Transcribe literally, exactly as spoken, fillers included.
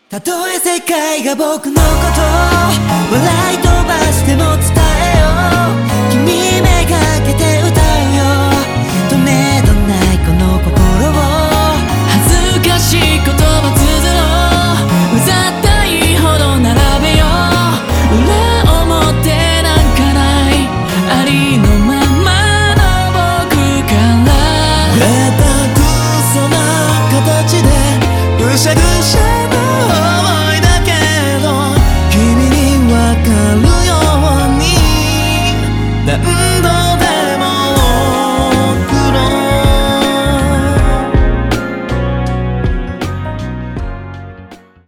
たとえ世界が僕のこと笑い飛ばしても伝えよう。君めがけて